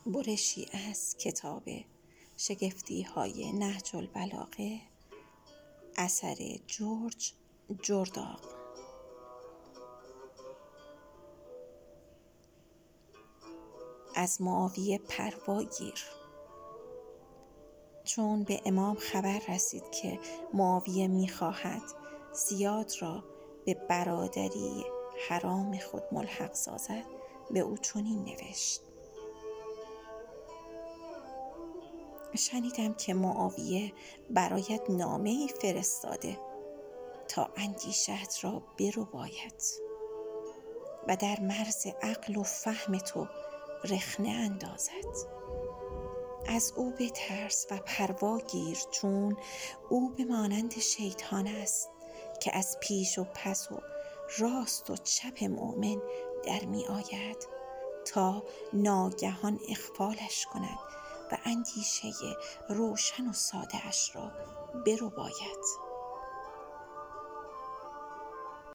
برشی از کتاب شگفتی های نهج البلاغه اثر جورج جرداق. از معاویه پروا گیر. چون به امام خبر رسید که معاویه می‌خواهد زیاد را به برادری حرام خود ملحق سازد، به او چنین نوشت: شنیدم که معاویه برایت نامه‌ای فرستاده تا اندیشه‌ات را برباید و در مرز عقل و فهم تو رخنه اندازد. از او بترس و پروا گیر، چون او به مانند شیطان است که از پیش و پس و راست و چپ مؤمن در می آید تا ناگهان اغفالش کند و اندیشه روشن و ساده اش را برباید.